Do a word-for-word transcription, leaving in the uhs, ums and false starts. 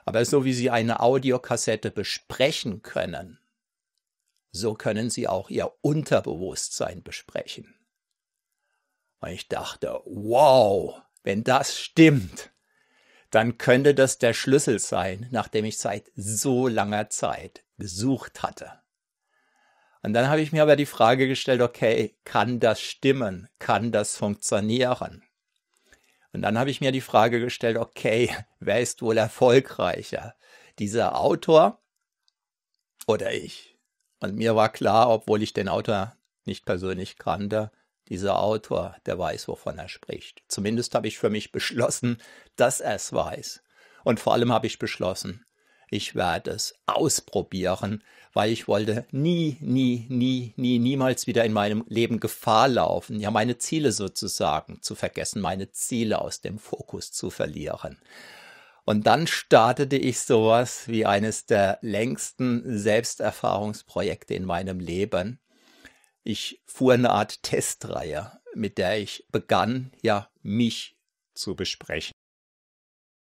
Aber so wie Sie eine Audiokassette besprechen können, so können Sie auch Ihr Unterbewusstsein besprechen. Und ich dachte, wow, wenn das stimmt, dann könnte das der Schlüssel sein, nachdem ich seit so langer Zeit gesucht hatte. Und dann habe ich mir aber die Frage gestellt, okay, kann das stimmen? Kann das funktionieren? Und dann habe ich mir die Frage gestellt, okay, wer ist wohl erfolgreicher? Dieser Autor oder ich? Und mir war klar, obwohl ich den Autor nicht persönlich kannte, dieser Autor, der weiß, wovon er spricht. Zumindest habe ich für mich beschlossen, dass er es weiß. Und vor allem habe ich beschlossen, ich werde es ausprobieren, weil ich wollte nie, nie, nie, nie, niemals wieder in meinem Leben Gefahr laufen, ja meine Ziele sozusagen zu vergessen, meine Ziele aus dem Fokus zu verlieren. Und dann startete ich sowas wie eines der längsten Selbsterfahrungsprojekte in meinem Leben. Ich fuhr eine Art Testreihe, mit der ich begann, ja, mich zu besprechen.